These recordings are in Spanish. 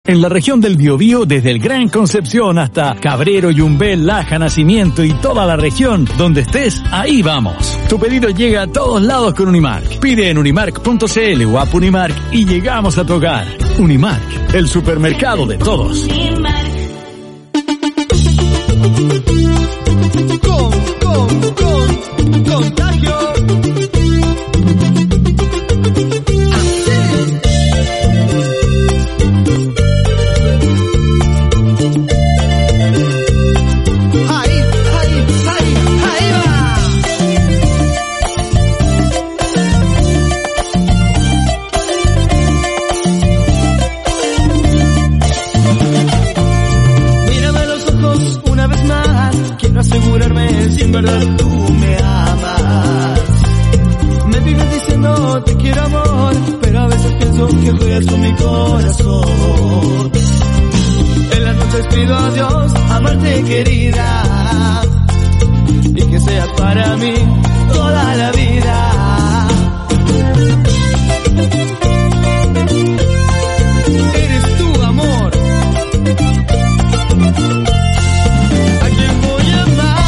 En la región del Biobío, desde el Gran Concepción hasta Cabrero, Yumbel, Laja, Nacimiento y toda la región, donde estés, ahí vamos. Tu pedido llega a todos lados con Unimark. Pide en unimark.cl o app Unimark y llegamos a tu hogar. Unimark, el supermercado de todos. Contagio. En verdad tú me amas. Me vives diciendo te quiero amor, pero a veces pienso que juegas con mi corazón. En las noches pido a Dios amarte querida y que seas para mí toda la vida. Eres tu amor. ¿A quién voy a amar?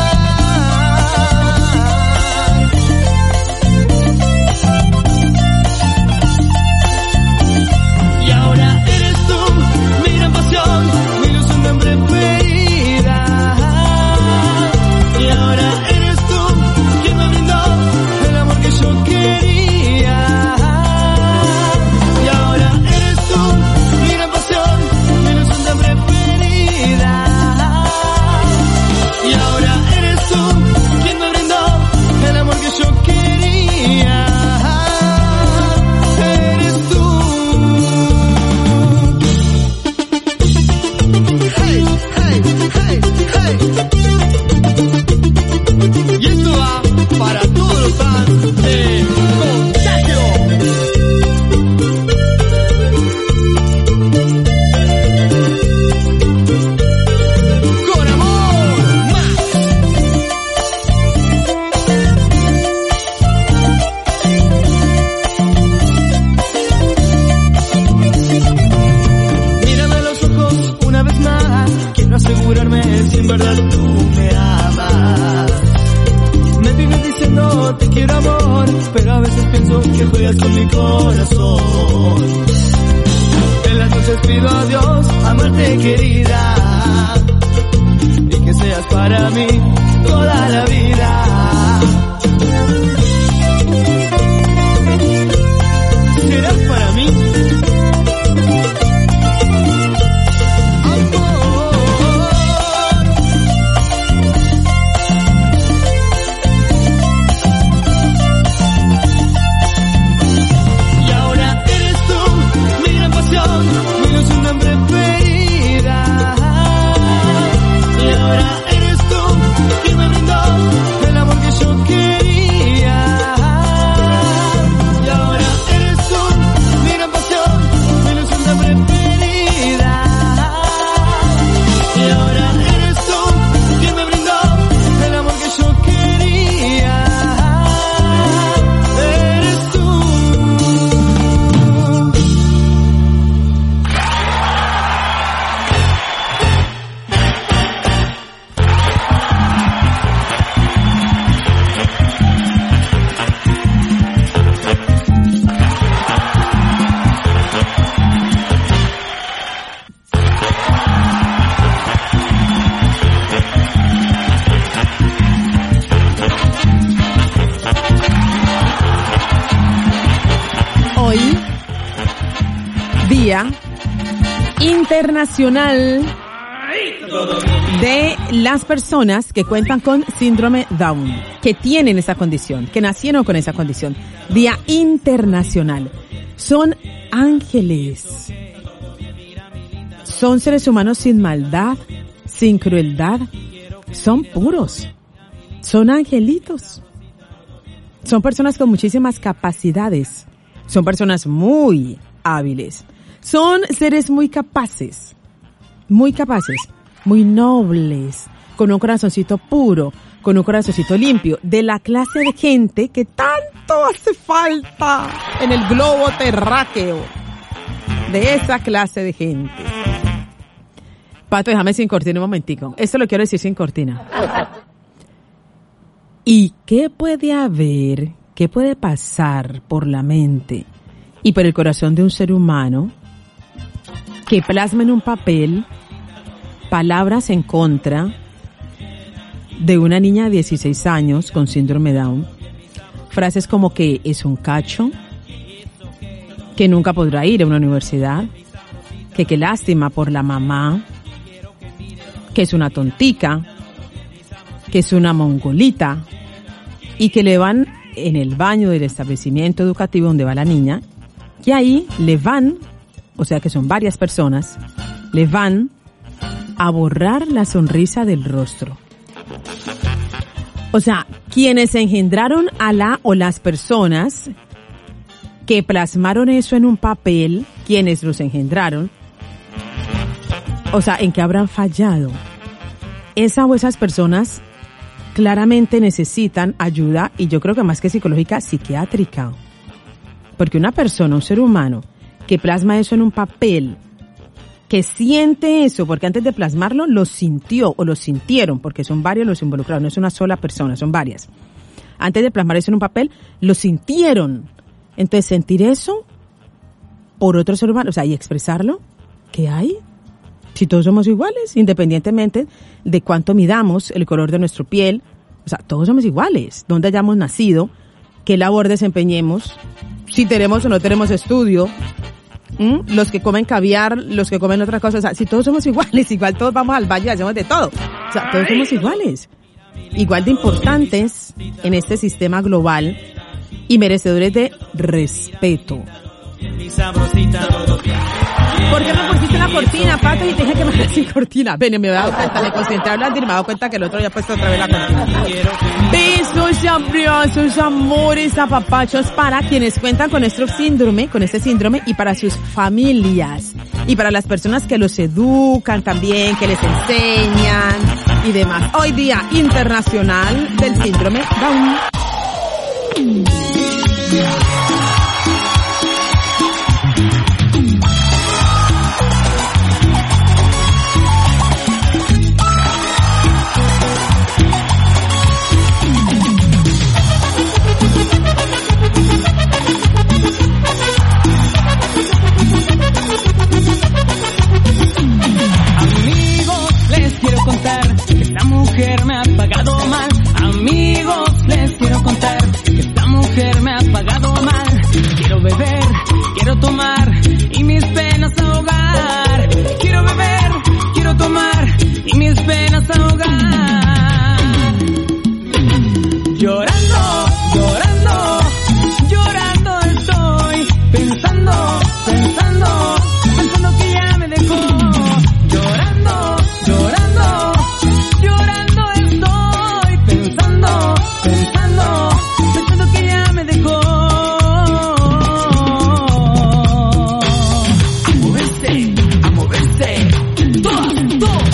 Internacional de las personas que cuentan con síndrome Down, que tienen esa condición, que nacieron con esa condición. Día internacional. Son ángeles. Son seres humanos sin maldad, sin crueldad. Son puros. Son angelitos. Son personas con muchísimas capacidades. Son personas muy hábiles. Son seres muy capaces, muy nobles, con un corazoncito puro, con un corazoncito limpio, de la clase de gente que tanto hace falta en el globo terráqueo. de esa clase de gente. Pato, déjame sin cortina un momentico. Esto lo quiero decir sin cortina. ¿Y qué puede haber, qué puede pasar por la mente y por el corazón de un ser humano que plasma en un papel palabras en contra de una niña de 16 años con síndrome Down? Frases como que es un cacho, que nunca podrá ir a una universidad, que qué lástima por la mamá, que es una tontica, que es una mongolita, y que le van en el baño del establecimiento educativo donde va la niña, y ahí le van, o sea que son varias personas, le van a borrar la sonrisa del rostro. O sea, quienes engendraron a la o las personas que plasmaron eso en un papel, quienes los engendraron, o sea, ¿en qué habrán fallado? Esa o esas personas claramente necesitan ayuda, y yo creo que más que psicológica, psiquiátrica. Porque una persona, un ser humano, que plasma eso en un papel, que siente eso, porque antes de plasmarlo lo sintió o lo sintieron, porque son varios los involucrados, no es una sola persona, son varias. Antes de plasmar eso en un papel, lo sintieron. Entonces, sentir eso por otro ser humano, o sea, y expresarlo, ¿qué hay? Si todos somos iguales, independientemente de cuánto midamos, el color de nuestra piel, o sea, todos somos iguales, donde hayamos nacido, qué labor desempeñemos, si tenemos o no tenemos estudio, los que comen caviar, los que comen otras cosas, o sea, si todos somos iguales, igual todos vamos al valle y hacemos de todo, o sea, todos somos iguales, igual de importantes en este sistema global y merecedores de respeto. ¿Por qué me pusiste la cortina, Pato? Y te dije que me hagas sin cortina. Ven, me he dado cuenta, me concentré hablando y me he dado cuenta que el otro ya ha puesto otra vez la cortina. Besos y abrazos, amores, apapachos para quienes cuentan con este síndrome y para sus familias. Y para las personas que los educan también, que les enseñan y demás. Hoy Día Internacional del Síndrome Down. Mujer me ha pagado mal, amigos, les quiero contar que esta mujer me ha pagado mal. Quiero beber, quiero tomar y mis penas ahogar. Quiero beber, quiero tomar y mis penas ahogar. Llorando, llorando, llorando estoy, pensando, pensando, pensando que ya me dejó. Llorando, llorando, llorando estoy, pensando, pensando, pensando que ya me dejó. A moverse, todas, todos.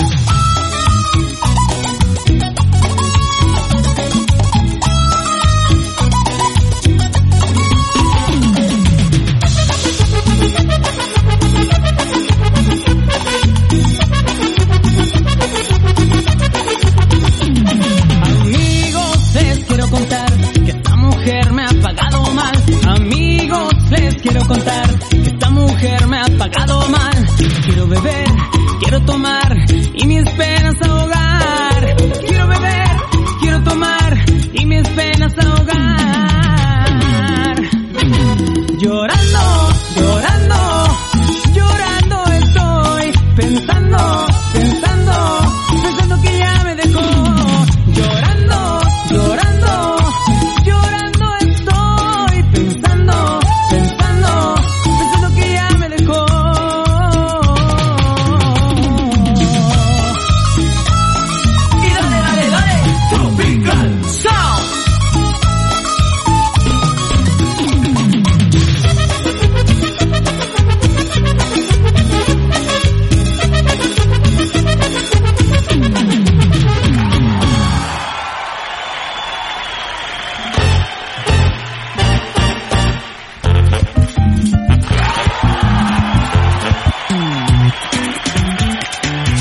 Quiero contar que esta mujer me ha pagado mal. Quiero beber, quiero tomar y mis penas ahogar. Quiero beber, quiero tomar y mis penas ahogar. Llorando, llorando, llorando estoy, pensando, pensando, pensando que ya me dejó. Llorando, llorando, llorando estoy, pensando, pensando que ya me dejó.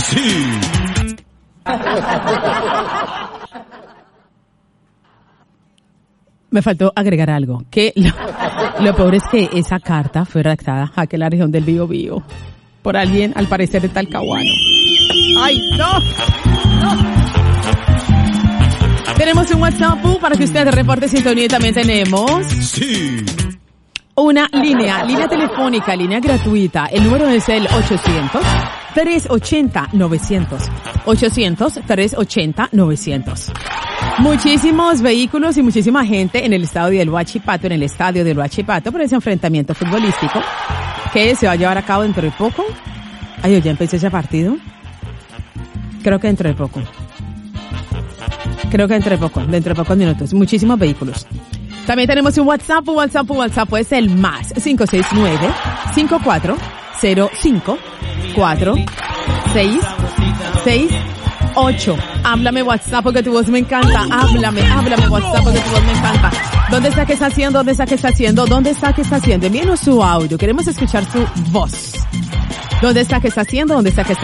Sí. Me faltó agregar algo, que lo peor es que esa carta fue redactada aquí en la región del Biobío por alguien, al parecer, de Talcahuano. ¡Ay, no! Tenemos un WhatsApp para que usted reporte sintonía y también tenemos... Sí. Una línea telefónica, línea gratuita. El número es el 800-380-900. 800-380-900. Muchísimos vehículos y muchísima gente en el estadio del Huachipato, por ese enfrentamiento futbolístico que se va a llevar a cabo dentro de poco. Ay, ¿ya empezó ese partido? Creo que dentro de pocos minutos. Muchísimos vehículos. También tenemos un WhatsApp es el más 569-5405-4668. Háblame WhatsApp porque tu voz me encanta. Háblame WhatsApp porque tu voz me encanta. ¿Dónde está? ¿Qué está haciendo? Envíenos su audio. Queremos escuchar su voz. ¿Dónde está? ¿Qué está haciendo?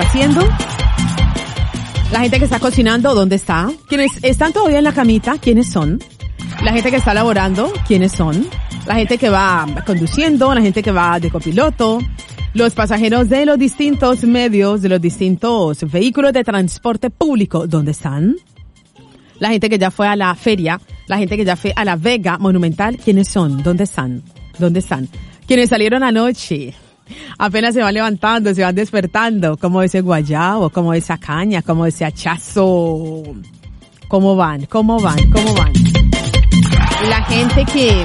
La gente que está cocinando, ¿dónde está? ¿Quiénes están todavía en la camita? ¿Quiénes son? La gente que está laborando, ¿quiénes son? La gente que va conduciendo, la gente que va de copiloto, los pasajeros de los distintos medios, de los distintos vehículos de transporte público, ¿dónde están? La gente que ya fue a la feria, la gente que ya fue a la Vega Monumental, ¿quiénes son? ¿Dónde están? Quienes salieron anoche, apenas se van levantando, se van despertando, como ese guayabo, como esa caña, como ese hachazo. ¿Cómo van? La gente que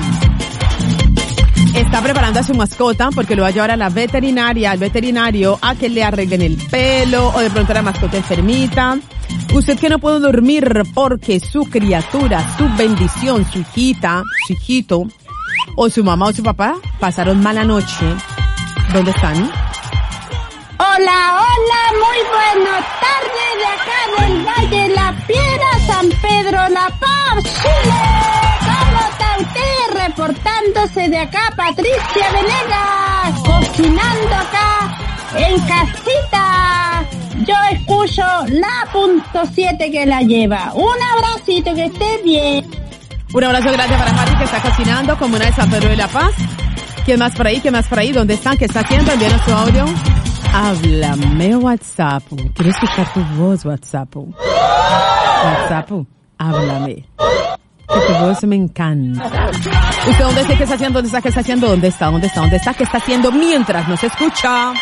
está preparando a su mascota porque lo va a llevar a la veterinaria, al veterinario, a que le arreglen el pelo, o de pronto la mascota enfermita. Usted que no puede dormir porque su criatura, su bendición, su hijita, su hijito, o su mamá o su papá pasaron mala noche. ¿Dónde están? Hola, muy buenas tardes de acá del Valle La Piedra, San Pedro La Paz, Chile. ¿Cómo está usted? Reportándose de acá, Patricia Venegas, cocinando acá en casita. Yo escucho la .7 que la lleva. Un abracito, que esté bien. Un abrazo grande para Mari, que está cocinando como una de San Pedro de La Paz. ¿Quién más por ahí? ¿Dónde están? ¿Qué está haciendo? Envíanos su audio. Háblame WhatsApp. Quiero escuchar tu voz, WhatsApp. Háblame. Que tu voz me encanta. ¿Usted dónde está? ¿Qué está haciendo? ¿Dónde está? ¿Qué está haciendo mientras nos escucha?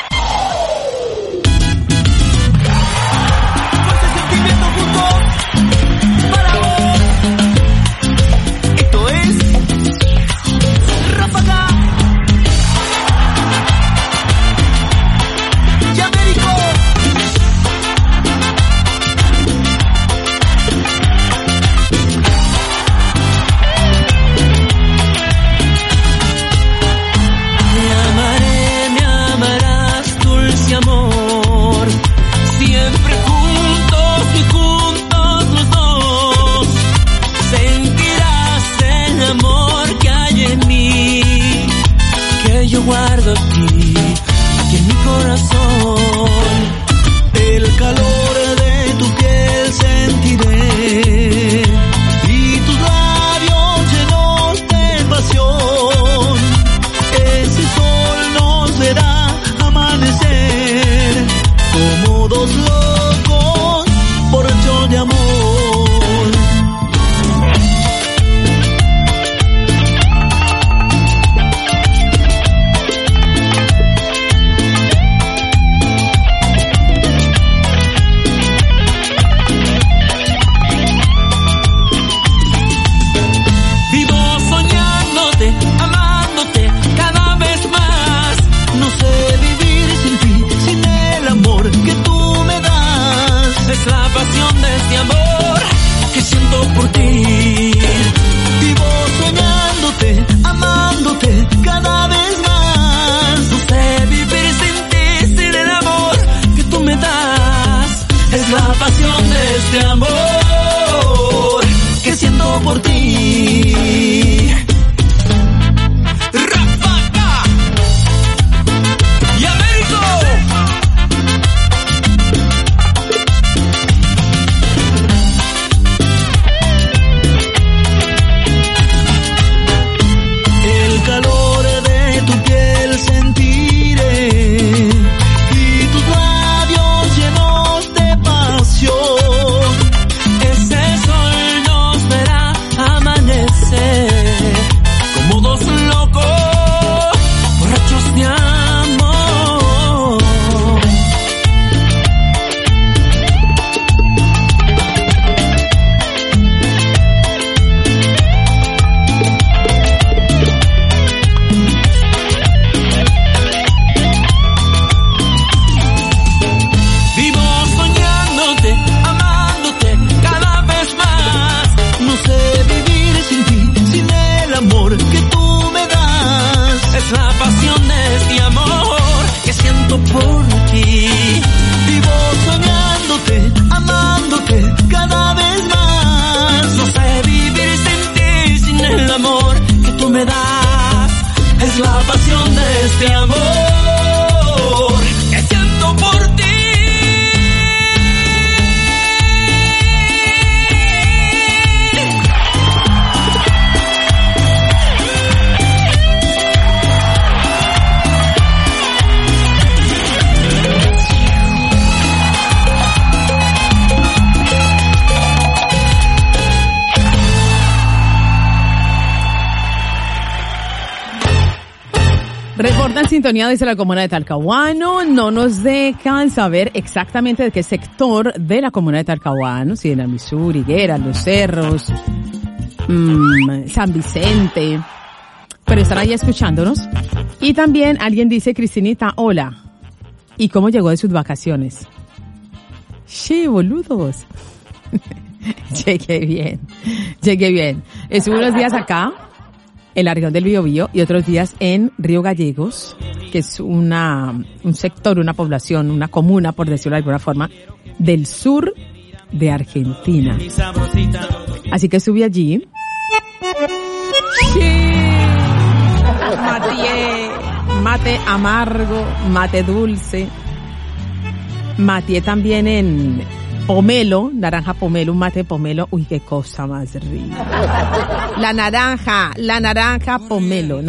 Guardo aquí en mi corazón, el calor de tu piel sentiré y tus labios llenos de pasión. Ese sol nos verá amanecer como dos locos borrachos de amor. Que tú me das. Reporta en sintonía desde la comuna de Talcahuano. No nos dejan saber exactamente de qué sector de la comuna de Talcahuano, si en Amisur, Higuera, Los Cerros, San Vicente, pero están ahí escuchándonos. Y también alguien dice, Cristinita, hola. ¿Y cómo llegó de sus vacaciones? Sí, boludos. Llegué bien. Estuve unos días acá, en la región del Biobío, y otros días en Río Gallegos, que es un sector, una población, una comuna, por decirlo de alguna forma, del sur de Argentina. Así que subí allí. Sí. Mate amargo, mate dulce. Mateé también en pomelo, naranja pomelo, un mate pomelo. Uy, qué cosa más rica. La naranja pomelo.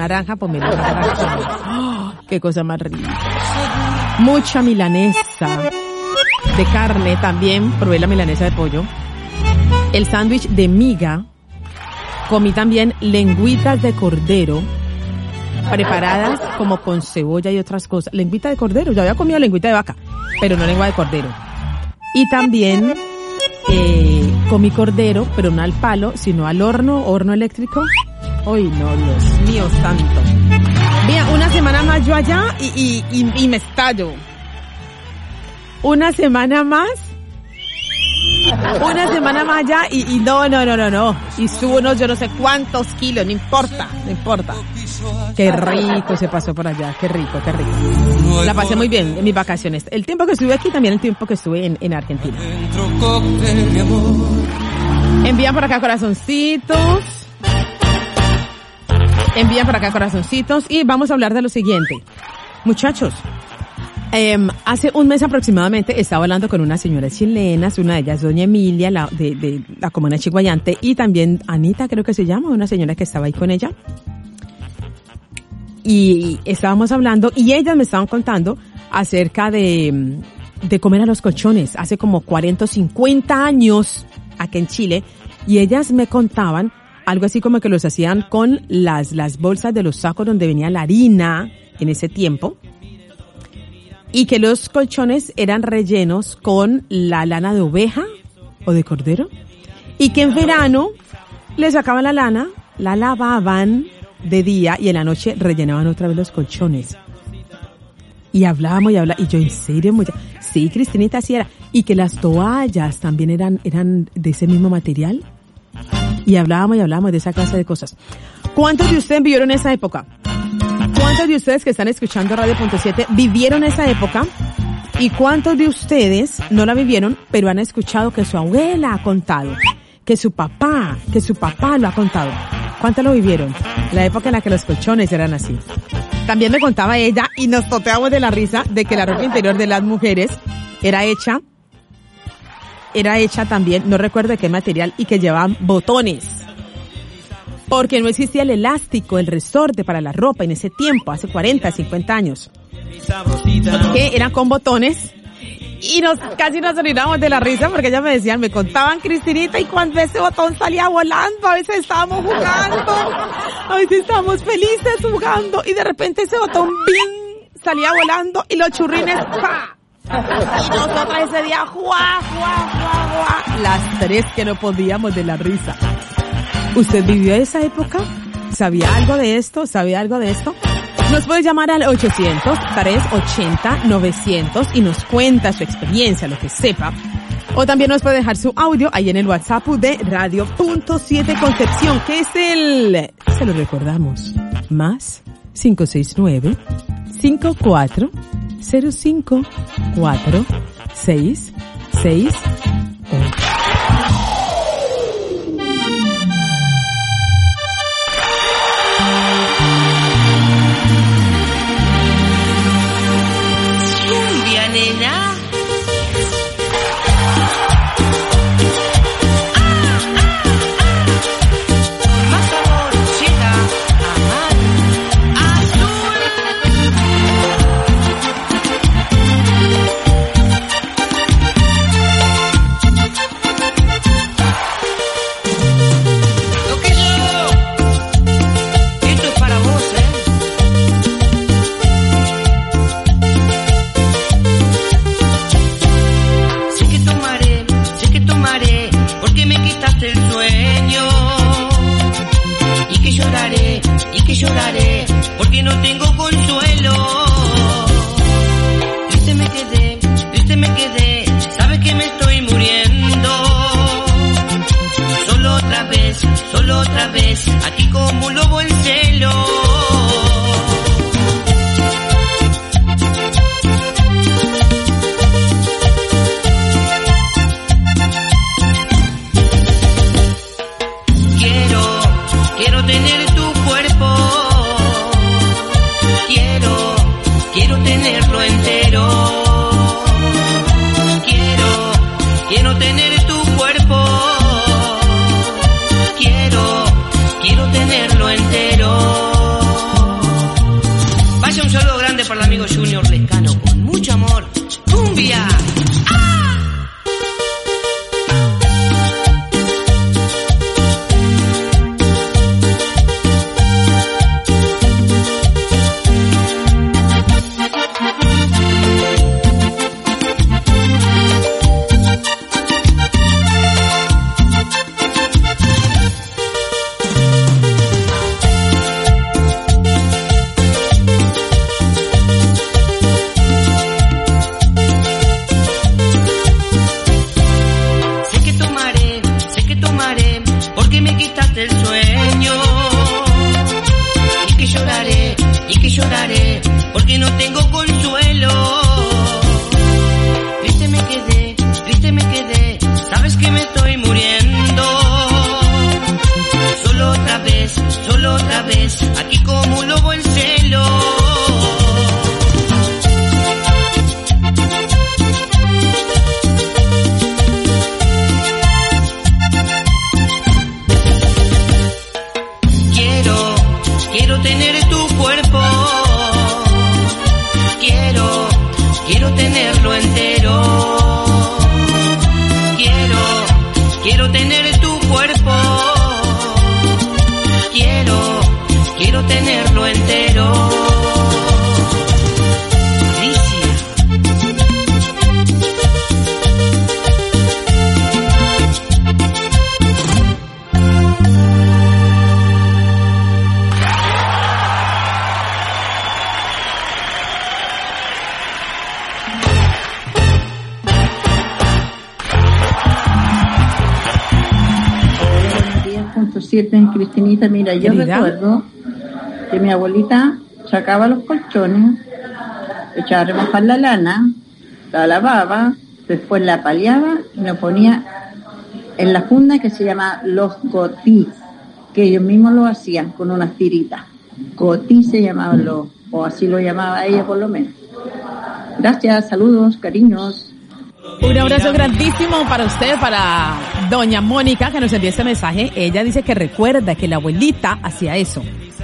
Oh, qué cosa más rica. Mucha milanesa de carne también, probé la milanesa de pollo. El sándwich de miga. Comí también lengüitas de cordero, preparadas como con cebolla y otras cosas. Lengüita de cordero, yo había comido lengüita de vaca, pero no lengua de cordero. Y también comí cordero, pero no al palo, sino al horno eléctrico. ¡Ay, no, Dios mío santo! Mira, una semana más yo allá y me estallo. Una semana más allá y no. Y subo unos yo no sé cuántos kilos, no importa. Qué rico se pasó por allá, qué rico. La pasé muy bien en mis vacaciones. El tiempo que estuve aquí, también el tiempo que estuve en Argentina. Envían por acá corazoncitos. Y vamos a hablar de lo siguiente. Muchachos, hace un mes aproximadamente estaba hablando con unas señoras chilenas, una de ellas doña Emilia, de la comuna de Chiguayante, y también Anita, creo que se llama, una señora que estaba ahí con ella. Y estábamos hablando y ellas me estaban contando acerca de comer a los colchones hace como 40 o 50 años aquí en Chile, y ellas me contaban algo así como que los hacían con las bolsas de los sacos donde venía la harina en ese tiempo, y que los colchones eran rellenos con la lana de oveja o de cordero, y que en verano les sacaban la lana, la lavaban de día y en la noche rellenaban otra vez los colchones. Y hablábamos, y yo, ¿en serio? Sí, Cristinita, así era. Y que las toallas también eran de ese mismo material. Y hablábamos de esa clase de cosas. ¿Cuántos de ustedes vivieron esa época? ¿Cuántos de ustedes que están escuchando Radio Punto 7 vivieron esa época? ¿Y cuántos de ustedes no la vivieron, pero han escuchado que su abuela ha contado? Que su papá lo ha contado. ¿Cuántos lo vivieron? La época en la que los colchones eran así. También me contaba ella, y nos toteamos de la risa, de que la ropa interior de las mujeres era hecha también, no recuerdo de qué material, y que llevaban botones. Porque no existía el elástico, el resorte para la ropa en ese tiempo, hace 40, 50 años. Que eran con botones. Y casi nos orinamos de la risa porque ellas me contaban, Cristinita, y cuando ese botón salía volando, a veces estábamos jugando, a veces estábamos felices jugando, y de repente ese botón ¡bing! Salía volando y los churrines ¡pa! Y nosotras ese día ¡juá! Las tres que no podíamos de la risa. ¿Usted vivió esa época? ¿Sabía algo de esto? Nos puede llamar al 800-380-900 y nos cuenta su experiencia, lo que sepa. O también nos puede dejar su audio ahí en el WhatsApp de Radio Punto 7 Concepción, que es se lo recordamos, más 569-5405-4668. abrazo siempre en Cristinita. Mira, yo Querida. recuerdo que mi abuelita sacaba los colchones, echaba a remojar la lana, la lavaba, después la paliaba y nos ponía en la funda que se llama los cotí, que ellos mismos lo hacían con unas tiritas. Cotí se llamaban o así lo llamaba ella por lo menos. Gracias, saludos, cariños. Un abrazo grandísimo para usted, para doña Mónica, que nos envió este mensaje. Ella dice que recuerda que la abuelita hacía eso.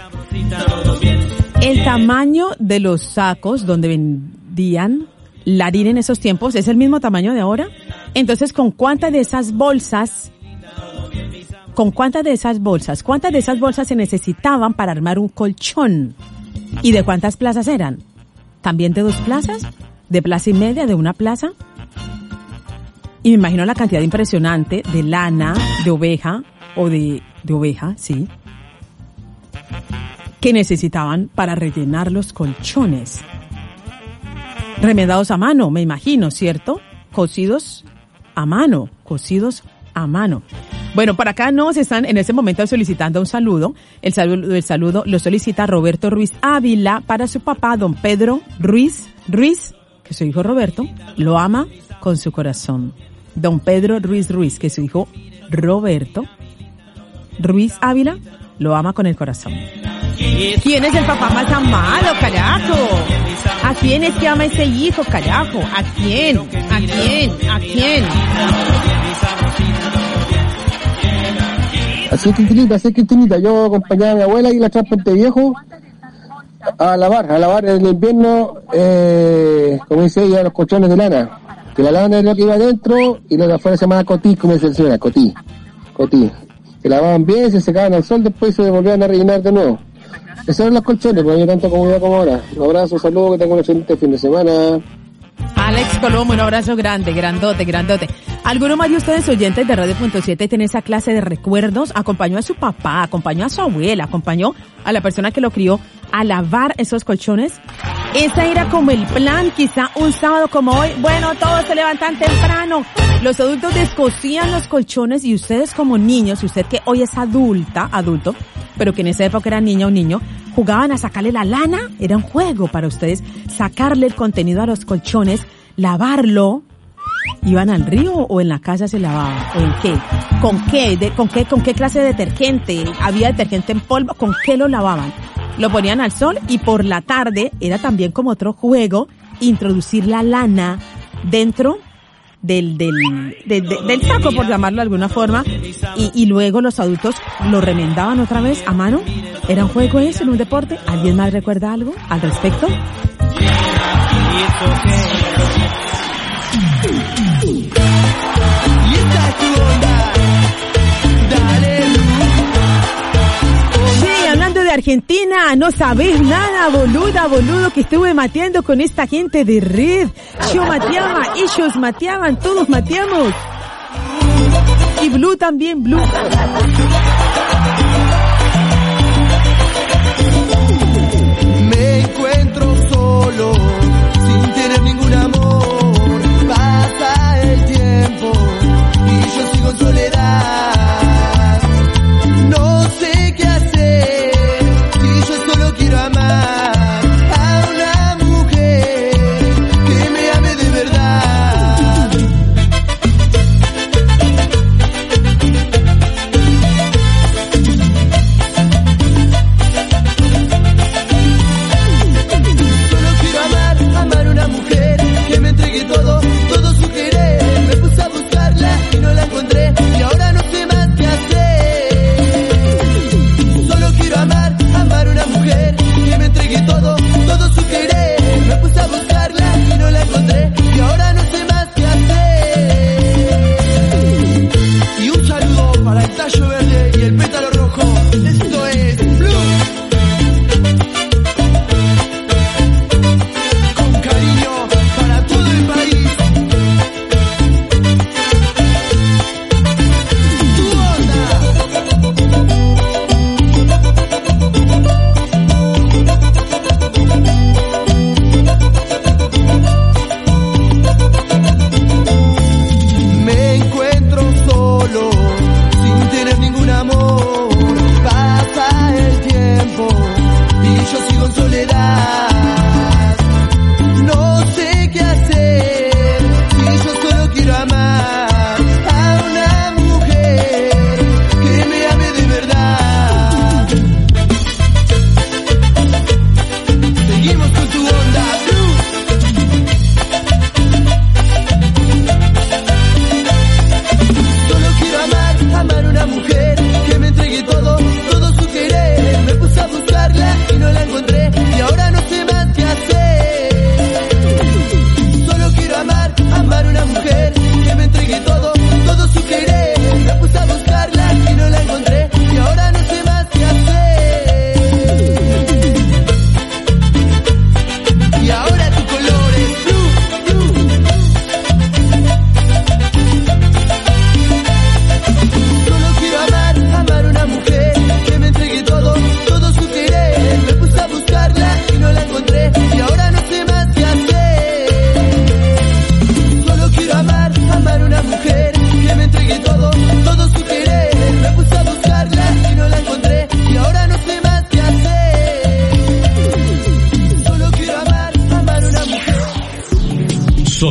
El tamaño de los sacos donde vendían la harina en esos tiempos es el mismo tamaño de ahora. Entonces, cuántas de esas bolsas se necesitaban para armar un colchón? ¿Y de cuántas plazas eran? ¿También de 2 plazas? ¿De plaza y media? ¿De una plaza? Y me imagino la cantidad impresionante de lana, de oveja, o de oveja, sí, que necesitaban para rellenar los colchones. Remendados a mano, me imagino, ¿cierto? Cosidos a mano. Bueno, por acá nos están en este momento solicitando un saludo. El saludo lo solicita Roberto Ruiz Ávila para su papá, don Pedro Ruiz, que su hijo Roberto lo ama con su corazón. Don Pedro Ruiz, que su hijo Roberto Ruiz Ávila lo ama con el corazón. ¿Quién es el papá más amado, carajo? ¿A quién es que ama ese hijo, carajo? ¿A quién? Así es, Cristinita, yo acompañaba a mi abuela y la trajo Puente Viejo a lavar en el invierno, como dice ella, los colchones de lana. Que la lana es lo que iba adentro y lo de afuera se llamaba cotí, como dice la señora, cotí. Que lavaban bien, se secaban al sol, después se volvían a rellenar de nuevo. Esos eran los colchones, no había tanta comodidad como ahora. Un abrazo, saludos, que tengan un excelente fin de semana. Alex Colombo, un abrazo grande, grandote. ¿Alguno más de ustedes oyentes de Radio.7 tiene esa clase de recuerdos? Acompañó a su papá, acompañó a su abuela, acompañó a la persona que lo crió a lavar esos colchones. Ese era como el plan, quizá un sábado como hoy. Bueno, todos se levantan temprano. Los adultos descosían los colchones y ustedes como niños, usted que hoy es adulto, pero que en esa época era niña o niño, jugaban a sacarle la lana. Era un juego para ustedes sacarle el contenido a los colchones, lavarlo. ¿Iban al río o en la casa se lavaba? ¿O en qué? ¿Con qué clase de detergente? ¿Había detergente en polvo? ¿Con qué lo lavaban? Lo ponían al sol y por la tarde era también como otro juego introducir la lana dentro del saco, por llamarlo de alguna forma, y luego los adultos lo remendaban otra vez a mano. ¿Era un juego eso, en un deporte? ¿Alguien más recuerda algo al respecto? Sí, hablando de Argentina, no sabés nada, boludo, que estuve mateando con esta gente de red. Yo mateaba, ellos mateaban, todos mateamos. Y Blue también, Blue. Me encuentro solo, sin tener ningún amor. Pasa el tiempo y yo sigo en soledad. No sé qué hacer si yo solo quiero amar a una mujer que me ame de verdad. Solo quiero amar a una mujer que me entregue todo.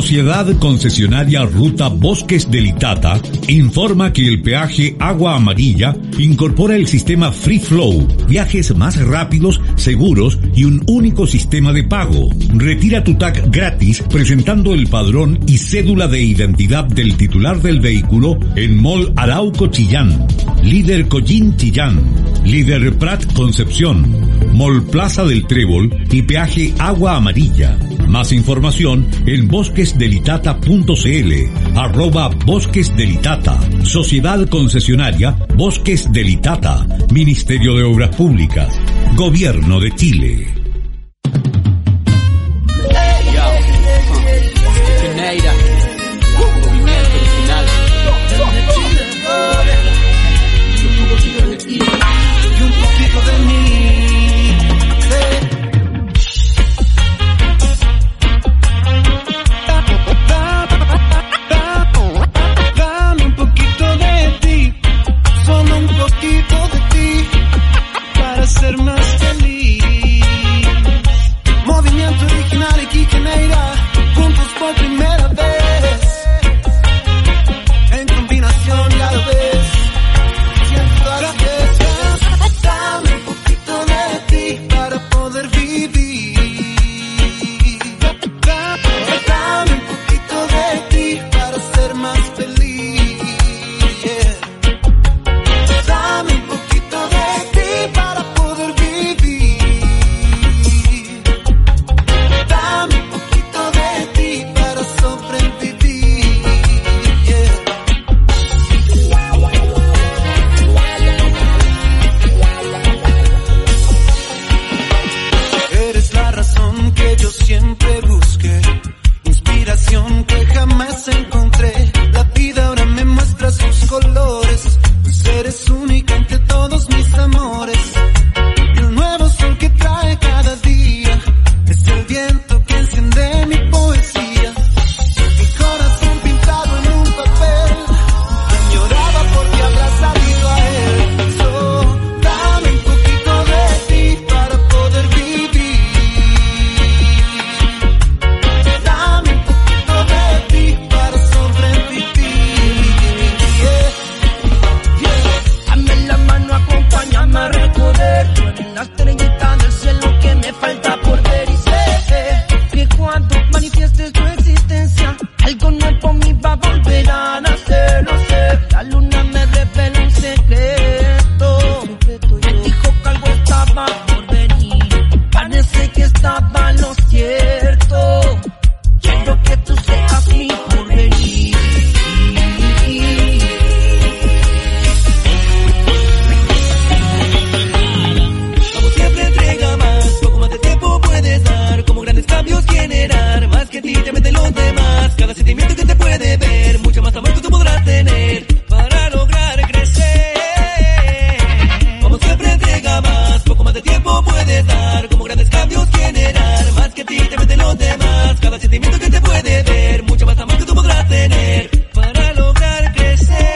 Sociedad Concesionaria Ruta Bosques del Itata informa que el peaje Agua Amarilla incorpora el sistema Free Flow, viajes más rápidos, seguros y un único sistema de pago. Retira tu tag gratis presentando el padrón y cédula de identidad del titular del vehículo en Mall Arauco Chillán, Líder Collín Chillán, Líder Prat Concepción, Mall Plaza del Trébol y peaje Agua Amarilla. Más información en bosquesdelitata.cl, @bosquesdelitata, Sociedad Concesionaria Bosques del Itata, Ministerio de Obras Públicas, Gobierno de Chile. Ser más feliz. Movimiento original y Quique Neira, juntos por primera vez. En combinación ya lo ves. Siento a la vez. Dame un poquito de ti para poder vivir. Dame un poquito de ti para ser más feliz. Dame un poquito de ti para poder vivir. Dame un poquito de ti para sobrevivir. Eres la razón que yo siempre busqué, inspiración que jamás encontré. La vida ahora me muestra sus colores. Eres única entre todos mis amores. El nuevo sol que trae cada día es el viento que enciende mi poesía. Mi corazón pintado en un papel, añoraba porque habrá salido a él. So, dame un poquito de ti para poder vivir. Dame un poquito de ti para sobrevivir. Dame la mano, acompáñame a recorrer. Tú eres la estrellita del cielo que me falta por ver. Y sé que cuando manifiestes tu existencia, algo nuevo en mí va a volver a nacer. Lo sé, la luna me revela un secreto. Me dijo que algo estaba por venir. Parece que estaba en lo cierto. Quiero que tú seas mi porvenir. Como siempre entrega más, poco más de tiempo puedes dar, como grandes cambios generar, más que a ti te meten los demás, cada sentimiento que te puede ver, mucho más amor que tú podrás tener, para lograr crecer. Como siempre entrega más, poco más de tiempo puedes dar, como grandes cambios generar, más que a ti te meten los demás, cada sentimiento que te puede ver, mucho más amor que tú podrás tener, para lograr crecer.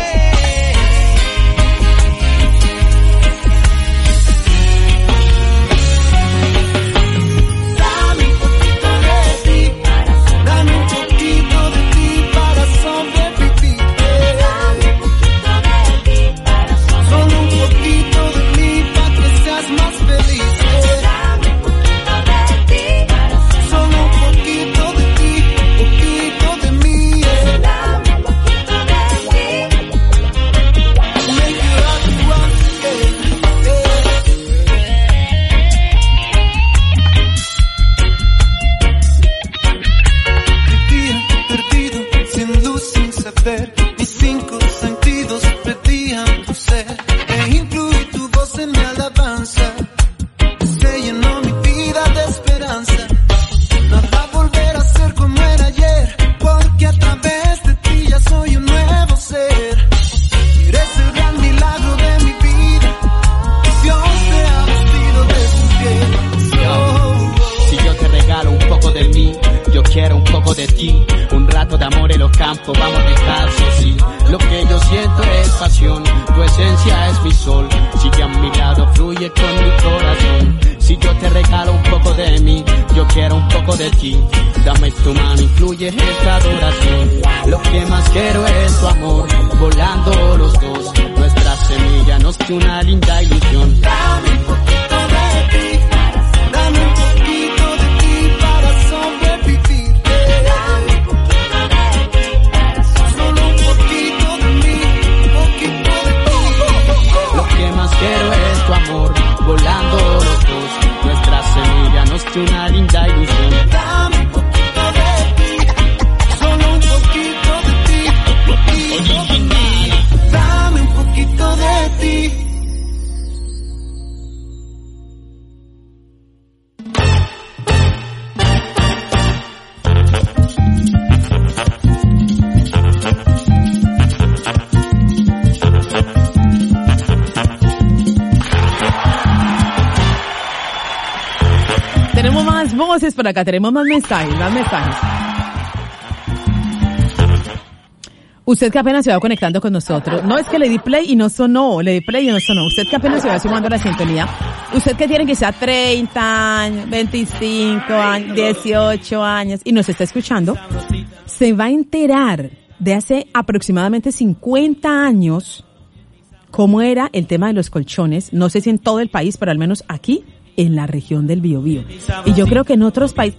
Dame un poquito de ti, dame un poquito de ti para sobrevivir. Dame un poquito de ti para sobrevivir. Solo un poquito de mí para que seas más feliz. Dame un poquito de ti para sobrevivir. Solo un poquito de ti, poquito de mí. Dame un poquito de ti. Make you happy once again. Vivía perdido, sin luz, sin saber. Mis 5 sentidos perdían tu ser. E incluí tu voz en mi alabanza. Se llenó mi vida de esperanza. Nada volverá a ser como era ayer, porque a través de ti ya soy un nuevo ser. Eres el gran milagro de mi vida. Dios te ha vestido de su piel. Si yo te regalo un poco de mí, yo quiero un poco de ti. Un rato de amor en los campos, vamos descalzos, sí. Lo que yo siento es pasión, tu esencia es mi sol. Sigue a mi lado, fluye con mi corazón. Si yo te regalo un poco de mí, yo quiero un poco de ti. Dame tu mano, influye esta adoración. Lo que más quiero es tu amor, volando los dos. Nuestra semilla nos dio una linda ilusión. Dame un poquito de ti, dame un poquito de ti para sobrevivir. Dame un poquito de ti, solo un poquito de mí, un poquito de ti. Lo que más quiero es tu amor, volando los dos. Nuestra semilla nos dio una linda ilusión. Dame un poquito de ti, solo un poquito de ti, dame un poquito de ti. Tenemos más voces por acá, tenemos más mensajes. Usted que apenas se va conectando con nosotros. No es que le di play y no sonó, Usted que apenas se va sumando a la sintonía. Usted que tiene quizá 30 años, 25 años, 18 años y nos está escuchando, se va a enterar de hace aproximadamente 50 años cómo era el tema de los colchones. No sé si en todo el país, pero al menos aquí, en la región del Biobío. Y yo creo que en otros países...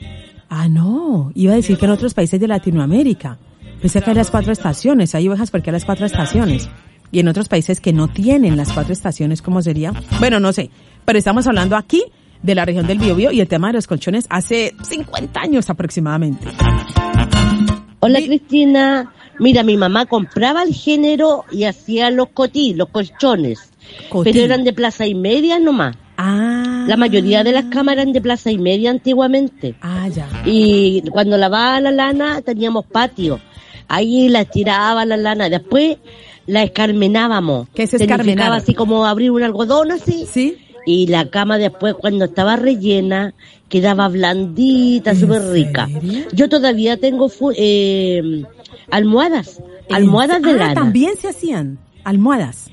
no, iba a decir que en otros países de Latinoamérica. Pensé que hay las 4 estaciones, hay ovejas porque hay las 4 estaciones. Y en otros países que no tienen las 4 estaciones, ¿cómo sería? Bueno, no sé, pero estamos hablando aquí de la región del Biobío y el tema de los colchones hace 50 años aproximadamente. Hola Cristina, mira, mi mamá compraba el género y hacía los colchones, pero eran de Plaza y Media nomás. La mayoría de las camas eran de Plaza y Media antiguamente. Ya. Y cuando lavaba la lana teníamos patio. Ahí la tiraba la lana. Después la escarmenábamos. ¿Qué es escarmenar? Significaba así como abrir un algodón así. Sí. Y la cama después cuando estaba rellena quedaba blandita, súper rica. Yo todavía tengo almohadas de lana. También se hacían almohadas.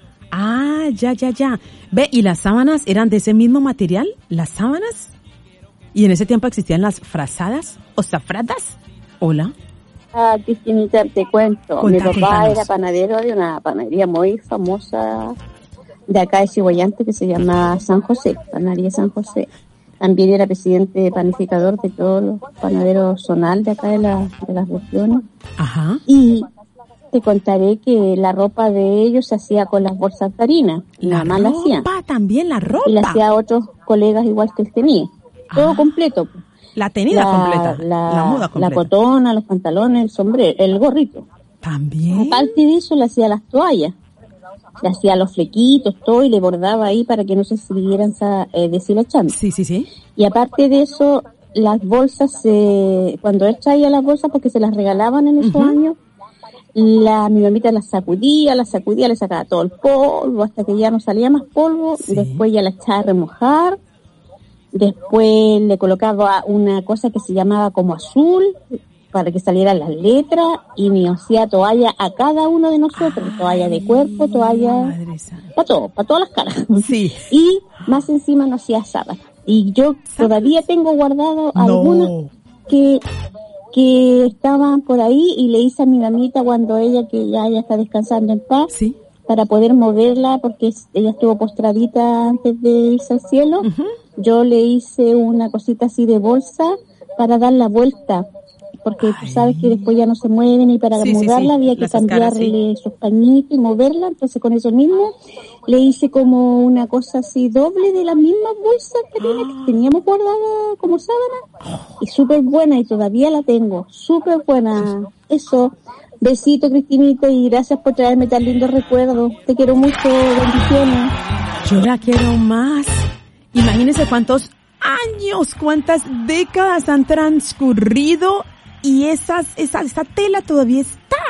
Ya. Ve, ¿y las sábanas eran de ese mismo material? ¿Las sábanas? ¿Y en ese tiempo existían las frazadas o zafradas? Hola. Cristinita, te cuento. Mi papá era panadero de una panadería muy famosa de acá de Ciguayante que se llama San José, Panadería San José. También era presidente panificador de todos los panaderos zonal de acá de las regiones. Ajá. Y te contaré que la ropa de ellos se hacía con las bolsas de harina. La mamá la hacía. También la ropa. Y la hacía a otros colegas igual que él tenía. Todo completo. La tenida completa. La muda completa. La cotona, los pantalones, el sombrero, el gorrito. También. Aparte de eso, le hacía las toallas. Le hacía los flequitos, todo, y le bordaba ahí para que no se siguieran deshilachando. Sí. Y aparte de eso, las bolsas, cuando él traía las bolsas, porque se las regalaban en esos años, mi mamita las sacudía, le sacaba todo el polvo hasta que ya no salía más polvo. Sí. Después ya la echaba a remojar. Después le colocaba una cosa que se llamaba como azul para que salieran las letras y me hacía toalla a cada uno de nosotros, toalla de cuerpo, toalla para todo, para todas las caras. Sí. Y más encima nos hacía sábanas. Y yo todavía tengo guardado algunas que estaban por ahí y le hice a mi mamita cuando ella, que ya está descansando en paz, sí, para poder moverla porque ella estuvo postradita antes de irse al cielo. Yo le hice una cosita así de bolsa para dar la vuelta, porque tú sabes que después ya no se mueven y para mudarla había que cambiarle sus pañitos y moverla. Entonces con eso mismo le hice como una cosa así doble de las mismas bolsas que teníamos guardada como sábana, y súper buena, y todavía la tengo, súper buena. Eso, besito Cristinita, y gracias por traerme tan lindos recuerdos. Te quiero mucho, bendiciones. Yo la quiero más. Imagínense cuántos años, cuántas décadas han transcurrido y esa tela todavía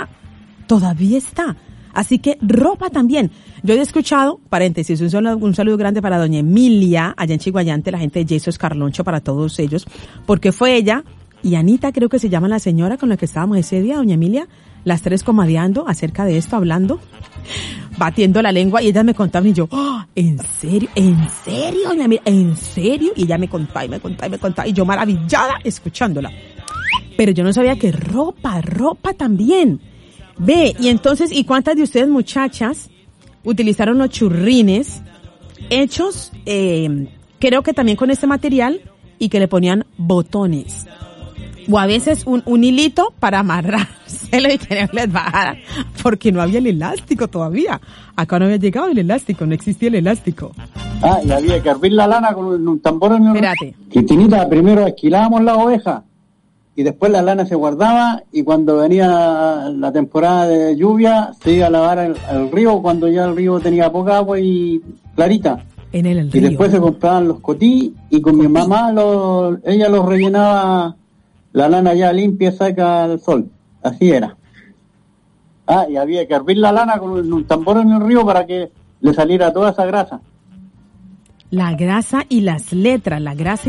está. Así que ropa también. Yo he escuchado, paréntesis, un saludo grande para doña Emilia, allá en Chiguayante, la gente de Jesús Carloncho, para todos ellos, porque fue ella y Anita, creo que se llama la señora con la que estábamos ese día, doña Emilia, las tres comadeando acerca de esto, hablando. batiendo la lengua, y ellas me contaban, y yo, oh, ¿en serio? ¿En serio? ¿En serio? Y ella me contaba, y yo maravillada escuchándola. Pero yo no sabía que ropa también. Ve, y entonces, ¿y cuántas de ustedes, muchachas, utilizaron los churrines hechos, creo que también con este material, y que le ponían botones? O a veces un hilito para amarrárselo y que no les bajara, porque no había el elástico todavía. Acá no había llegado el elástico, no existía el elástico. Ah, y había que hervir la lana con un tambor en el... Espérate. Cristinita, primero esquilábamos la oveja, y después la lana se guardaba, y cuando venía la temporada de lluvia, se iba a lavar al río, cuando ya el río tenía poca agua y clarita. En el río. Y después se compraban los cotí, y con mi mamá ella los rellenaba, la lana ya limpia, saca al sol. Así era. Ah, y había que hervir la lana con un tambor en el río para que le saliera toda esa grasa. La grasa y las letras,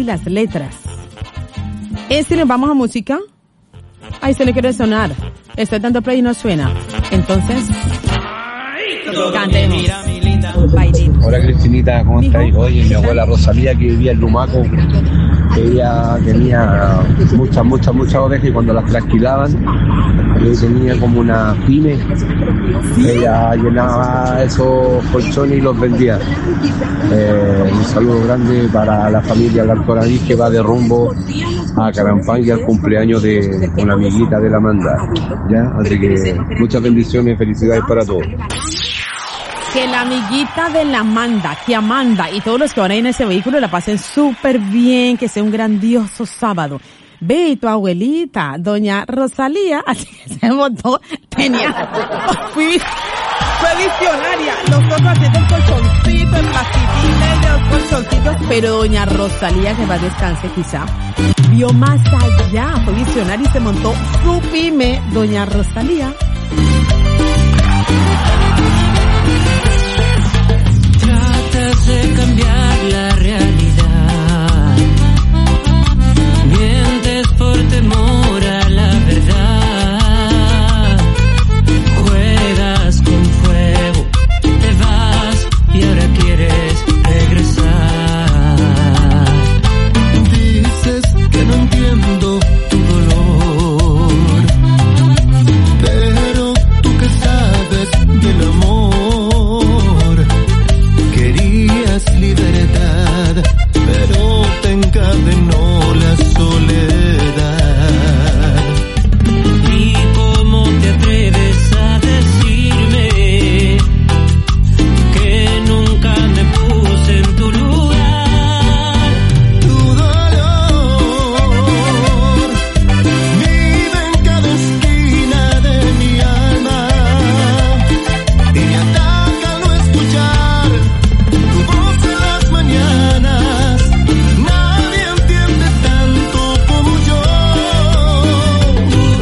Nos vamos a música. Ay, se le quiere sonar. Estoy dando play y no suena. Entonces, cantemos. Hola Cristinita, ¿cómo estáis? Oye, mi abuela Rosalía, que vivía en Lumaco, ella tenía muchas ovejas, y cuando las trasquilaban, ella tenía como una pyme. Ella llenaba esos colchones y los vendía. Un saludo grande para la familia Larcoradí, que va de rumbo a Carampán y al cumpleaños de una amiguita de la Amanda. ¿Ya? Así que muchas bendiciones y felicidades para todos. Que la amiguita de la Amanda, que Amanda y todos los que van a ir en ese vehículo la pasen súper bien, que sea un grandioso sábado. Ve, tu abuelita, doña Rosalía, así que se montó, fue visionaria, nosotros haciendo el colchoncito, el plastiquín de los colchoncitos, pero doña Rosalía, que va a descanse quizá, vio más allá, fue visionaria y se montó su pyme, doña Rosalía. Tratas de cambiar la realidad, mientes por temor a la verdad, juegas con fuego, te vas y ahora quieres regresar. Dices que no entiendo tu dolor, pero tú que sabes del amor. Libertad, pero te encadenó la soledad. ¿Y cómo te atreves a decirme que nunca me puse en tu lugar? Tu dolor vive en cada esquina de mi alma y me ataca al no escuchar tu voz en las mañanas. Nadie entiende tanto como yo. Tu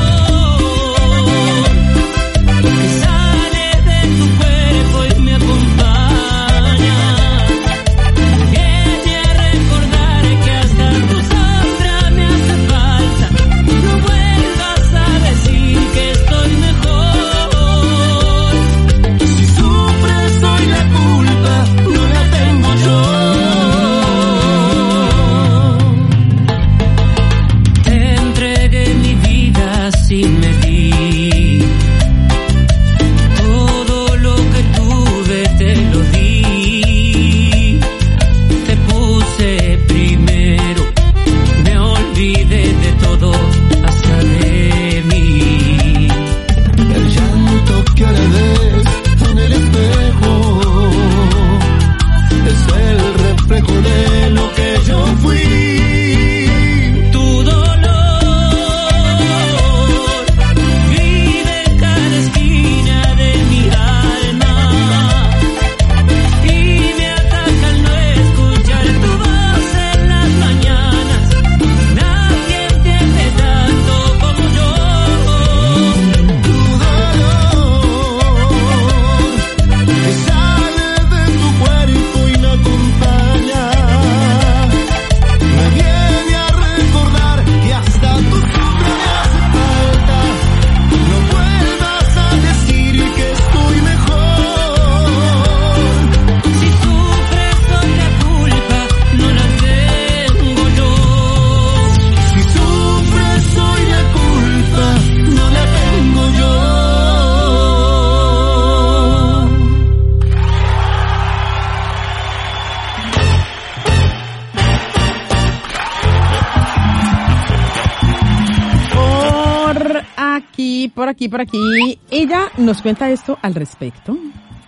dolor que sale de tu cuerpo y me acompaña, viene a recordar que hasta tu sombra me hace falta. No vuelvas a decir que estoy mejor. Si sufres hoy la culpa no la tengo yo. Te entregué mi vida sin medir, todo lo que tuve te lo di. Te puse primero, me olvidé de todo hasta de mí. El llanto que ahora ves en el espejo es el reflejo de lo que yo fui. Tu dolor aquí. Ella nos cuenta esto al respecto.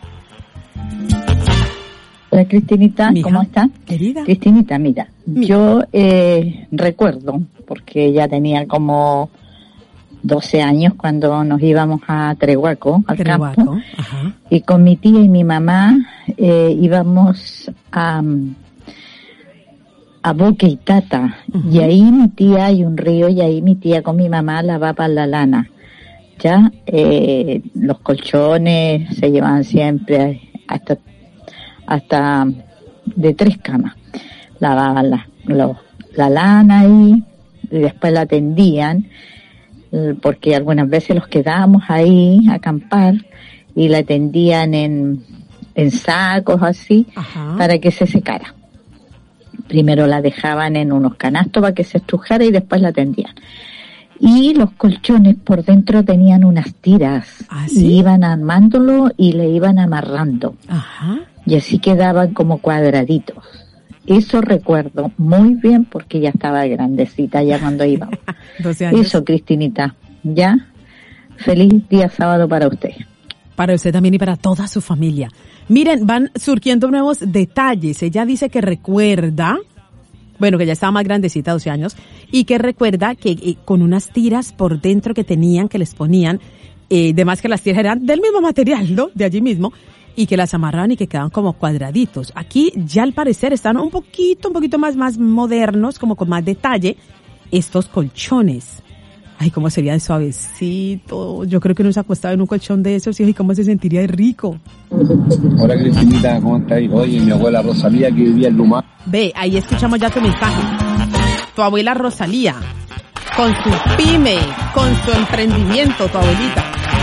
Hola Cristinita, ¿cómo estás? Querida. Cristinita, mira. Yo recuerdo, porque ya tenía como 12 años cuando nos íbamos a Trehuaco, al campo, ajá. Y con mi tía y mi mamá íbamos a Boque y Tata, y ahí mi tía, hay un río, y ahí mi tía con mi mamá lavaban la lana. Ya los colchones se llevaban siempre hasta de 3 camas. Lavaban la lana ahí, y después la tendían, porque algunas veces los quedábamos ahí a acampar, y la tendían en sacos así, ajá, para que se secara. Primero la dejaban en unos canastos para que se estrujara y después la tendían. Y los colchones por dentro tenían unas tiras, ¿sí? Y iban armándolo y le iban amarrando. Ajá. Y así quedaban como cuadraditos. Eso recuerdo muy bien porque ya estaba grandecita ya cuando íbamos. 12 años. Eso, Cristinita. Ya. Feliz día sábado para usted. Para usted también y para toda su familia. Miren, van surgiendo nuevos detalles. Ella dice que recuerda, bueno, que ya estaba más grandecita, 12 años, y que recuerda que con unas tiras por dentro que tenían, que les ponían, además que las tiras eran del mismo material, ¿no? De allí mismo, y que las amarraban y que quedaban como cuadraditos. Aquí ya al parecer están un poquito más modernos, como con más detalle, estos colchones. Ay, cómo sería de suavecito. Yo creo que no se ha acostado en un colchón de esos, y cómo se sentiría de rico. Hola Cristinita, ¿cómo estás? Oye, mi abuela Rosalía que vivía en Lumaco. Ve, ahí escuchamos ya tu mensaje. Tu abuela Rosalía, con su pyme, con su emprendimiento, tu abuelita.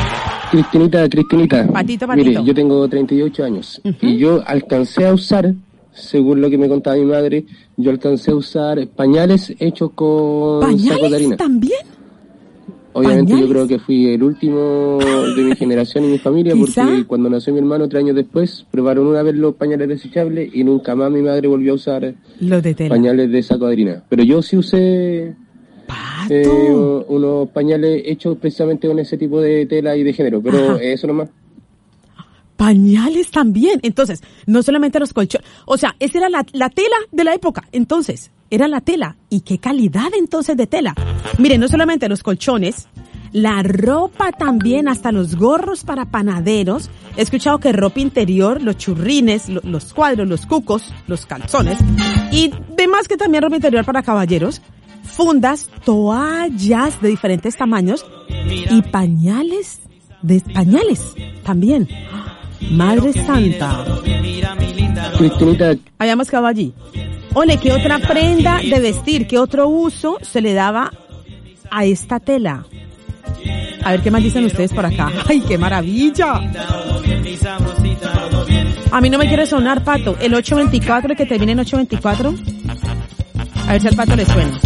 Cristinita. Patito. Mire, yo tengo 38 años, y yo alcancé a usar, según lo que me contaba mi madre, yo alcancé a usar pañales hechos con sacos de harina. ¿También? Obviamente ¿Pañales? Yo creo que fui el último de mi generación y mi familia, porque cuando nació mi hermano 3 años después, probaron una vez los pañales desechables y nunca más mi madre volvió a usar los de tela. Pañales de saco de harina. Pero yo sí usé unos pañales hechos precisamente con ese tipo de tela y de género, pero eso nomás. Pañales también. Entonces, no solamente los colchones. O sea, esa era la tela de la época. Entonces, era la tela. ¿Y qué calidad entonces de tela? Miren, no solamente los colchones, la ropa también, hasta los gorros para panaderos. He escuchado que ropa interior, los churrines, los cuadros, los cucos, los calzones. Y demás que también ropa interior para caballeros. Fundas, toallas de diferentes tamaños. Y pañales también. Madre Santa. Cristinita. Habíamos quedado allí. Ole, ¿qué otra prenda de vestir, qué otro uso se le daba a esta tela? A ver qué más dicen ustedes por acá. ¡Ay, qué maravilla! A mí no me quiere sonar, Pato. El 824, el que termina en 824. A ver si al Pato le suena.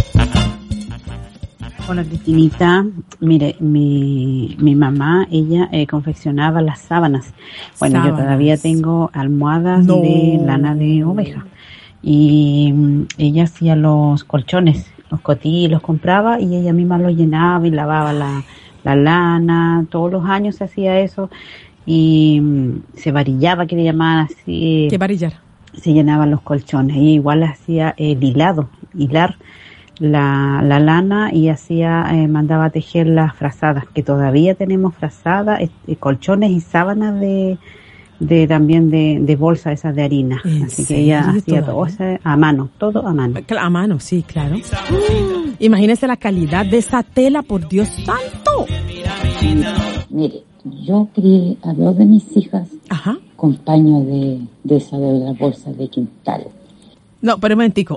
Hola Cristinita, mire, mi mamá, ella confeccionaba las sábanas. Bueno, yo todavía tengo almohadas de lana de oveja. Y ella hacía los colchones, los cotí, los compraba y ella misma los llenaba y lavaba la lana. Todos los años se hacía eso y se varillaba, que le llamaban así. ¿Qué varillar? Se llenaban los colchones y igual hacía hilar la lana y mandaba a tejer las frazadas, que todavía tenemos frazadas, colchones y sábanas también de bolsa esas de harina. Así que ella hacía todo a mano. A mano, sí, claro. Imagínese la calidad de esa tela, por Dios santo. Mire, yo crié a 2 de mis hijas con paño de esa de la bolsa de quintal. No, pero un momentico.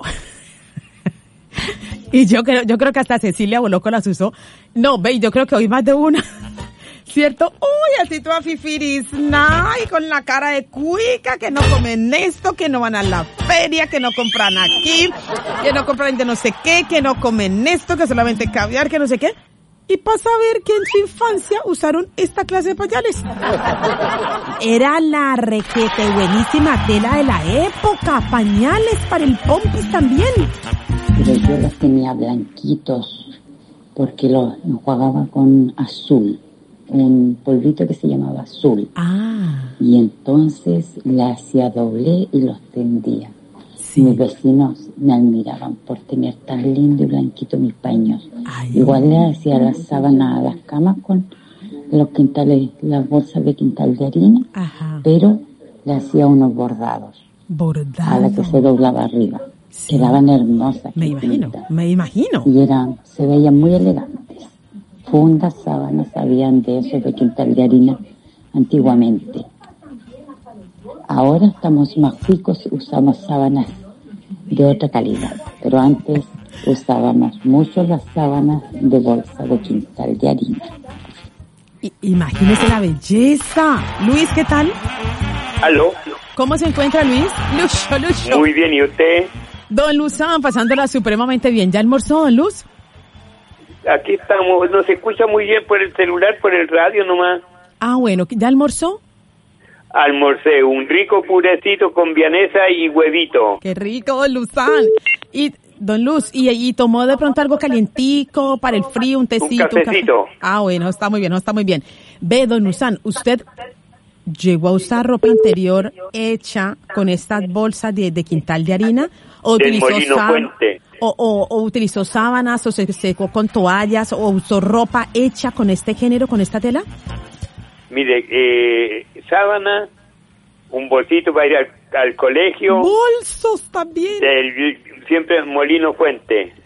Y yo creo que hasta Cecilia Boloco las usó. No, ve, yo creo que hoy más de una. ¿Cierto? Uy, así toda fifirizna y con la cara de cuica, que no comen esto, que no van a la feria, que no compran aquí, que no compran de no sé qué, que no comen esto, que solamente caviar, que no sé qué. Y pasa a ver que en su infancia usaron esta clase de pañales. Era la requete buenísima tela de la época. Pañales para el pompis también. Pero yo los tenía blanquitos, porque lo enjuagaba con azul, un polvito que se llamaba azul. Y entonces la hacía doble y los tendía. Mis vecinos me admiraban por tener tan lindo y blanquito mis paños. Igual le hacía las sábanas a las camas con los quintales, las bolsas de quintal de harina, pero le hacía unos bordados. A la que se doblaba arriba. Quedaban hermosas. Me imagino. Y se veían muy elegantes. Fundas, sábanas, habían de esos de quintal de harina antiguamente. Ahora estamos más ricos, usamos sábanas de otra calidad, pero antes usábamos mucho las sábanas de bolsa de quintal de harina. Imagínese la belleza. Luis, ¿qué tal? ¿Aló? ¿Cómo se encuentra Luis? Lucho. Muy bien, ¿y usted? Don Luzán, pasándola supremamente bien. ¿Ya almorzó, don Luz? Aquí estamos, no se escucha muy bien por el celular, por el radio nomás. Bueno, ¿ya almorzó? Almorcé un rico purecito con vianesa y huevito. ¡Qué rico, don Luzán! Y, don Luz, ¿y tomó de pronto algo calientico para el frío, un tecito? Un cafecito. Bueno, está muy bien. Ve, don Luzán, ¿usted llegó a usar ropa interior hecha con estas bolsas de quintal de harina? ¿O del Molino Fuente? O utilizó sábanas, o se secó con toallas, o usó ropa hecha con este género, con esta tela? Mire, sábana, un bolsito para ir al colegio. ¡Bolsos también! Siempre Molino Fuente.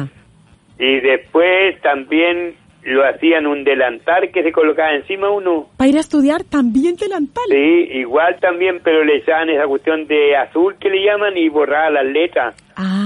Y después también lo hacían un delantal que se colocaba encima uno. ¿Para ir a estudiar también delantal? Sí, igual también, pero le echaban esa cuestión de azul que le llaman y borraba las letras.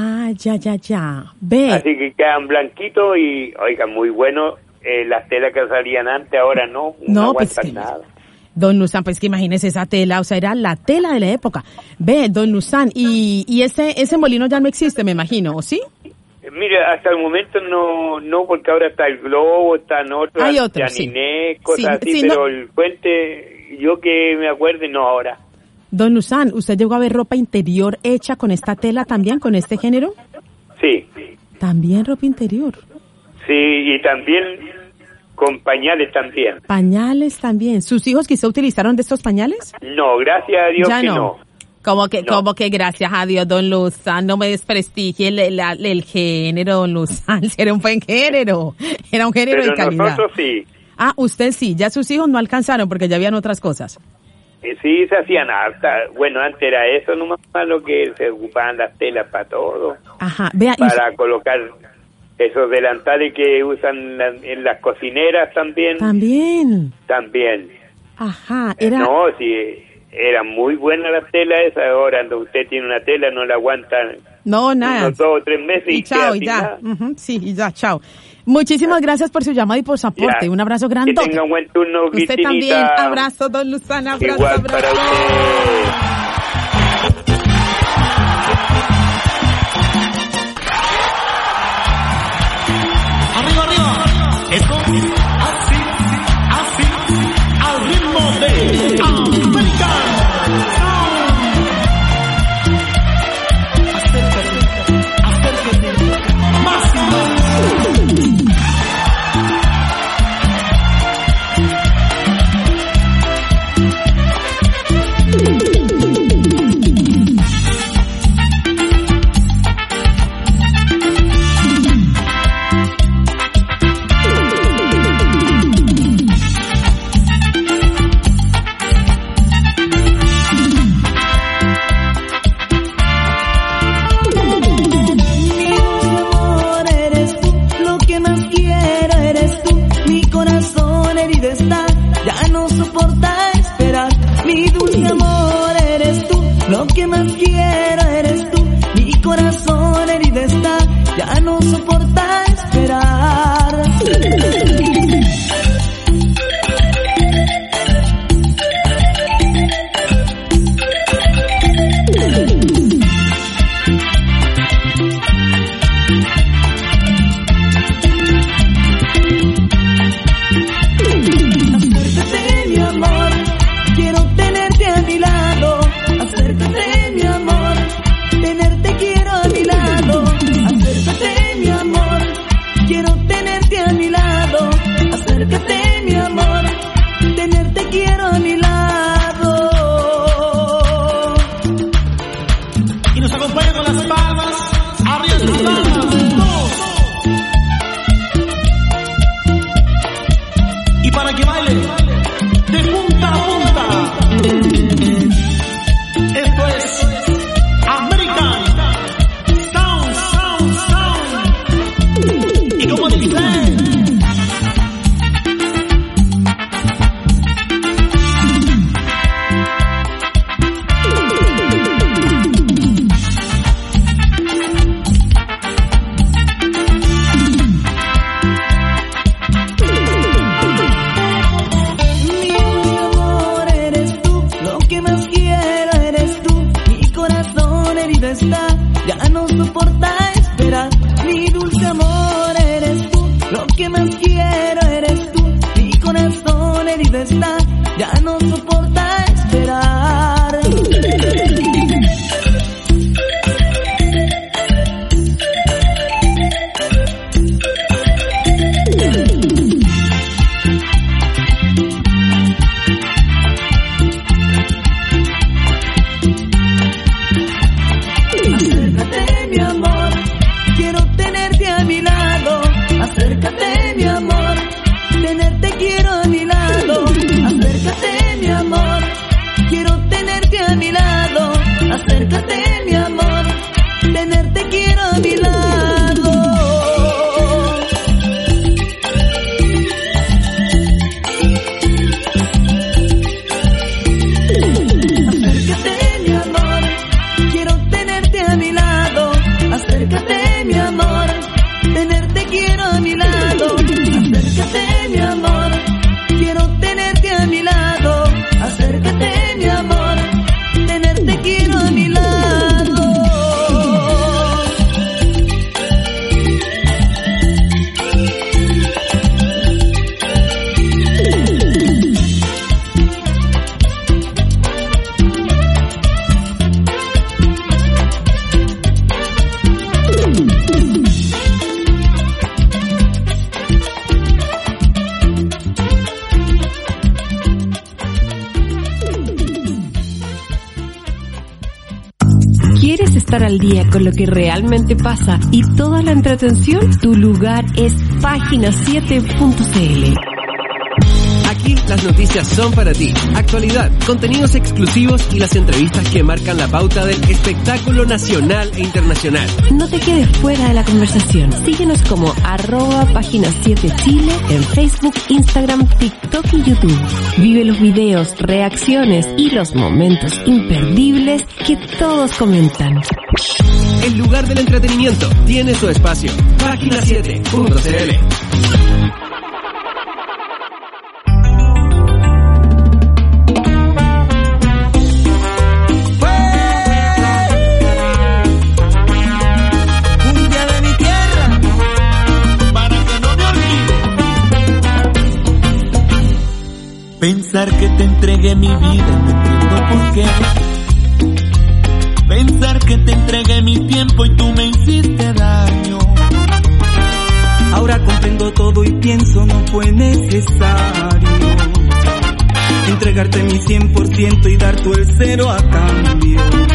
Ya. Ve. Así que quedan blanquitos y, oiga, muy bueno. Las telas que salían antes, ahora no aguantan nada. Don Luzán, pues que imagínese esa tela, o sea, era la tela de la época. Ve, don Luzán, y ese molino ya no existe, me imagino, ¿o sí? Mire, hasta el momento no, porque ahora está el Globo, están otros, hay otros, Yaniné, cosas así, pero el Puente, yo que me acuerde, no ahora. Don Luzán, ¿usted llegó a ver ropa interior hecha con esta tela también, con este género? Sí. También ropa interior. Sí, y también con pañales también. Pañales también. ¿Sus hijos quizá utilizaron de estos pañales? No, gracias a Dios ya que no. ¿Cómo que gracias a Dios, don Luzán? No me desprestigie el género, don Luzán. Era un buen género. Era un género de calidad. Nosotros sí. Usted sí. Ya sus hijos no alcanzaron porque ya habían otras cosas. Sí, se hacían harta. Bueno, antes era eso nomás lo que se ocupaban las telas para todo. Vea. Para colocar esos delantales que usan en las cocineras también. También. No, sí, eran muy buenas las telas esas. Ahora, cuando usted tiene una tela, no la aguantan. No, nada. Unos 2 o 3 meses y chao, y ya. Sí, y ya, chao. Muchísimas gracias por su llamada y por su aporte. Ya. Un abrazo grande. Que tenga un buen turno, Usted también. Abrazo, don Luzán. Abrazo, igual para usted. Esto así, al ritmo de América. Acércate, más y más. Lo que más quiero eres tú, mi corazón herido está, ya no soporta esperar. Acércate, mi amor, quiero tenerte a mi lado. Acércate, mi amor, tenerte quiero a mi lado. Acércate, mi amor. baile de punta a punta. Esto es American Sound, Sound, Sound. Y como dice, ya no soporta esperar. Mi dulce amor eres tú, lo que más quiero eres tú. Mi corazón herido está, ya no soporta esperar. Acércate, mi amor, tenerte quiero a mi lado. Acércate, mi amor, quiero tenerte a mi lado. Acércate, mi amor, tenerte quiero a mi lado. Acércate, mi amor, quiero tenerte a mi lado. Acércate, mi amor, tenerte quiero a mi lado. Acércate, mi amor, quiero tenerte a mi lado. Acércate, mi amor, tenerte quiero a mi lado. ¿Quieres estar al día con lo que realmente pasa y toda la entretención? Tu lugar es Página7.cl. Aquí las noticias son para ti. Actualidad, contenidos exclusivos y las entrevistas que marcan la pauta del espectáculo nacional e internacional. No te quedes fuera de la conversación. Síguenos como @Página7Chile en Facebook, Instagram, TikTok y YouTube. Vive los videos, reacciones y los momentos imperdibles que todos comentan. El lugar del entretenimiento tiene su espacio. Página7.cl. Pensar que te entregué mi vida, no entiendo por qué. Pensar que te entregué mi tiempo y tú me hiciste daño. Ahora comprendo todo y pienso no fue necesario entregarte mi 100% y dar tú el 0 a cambio.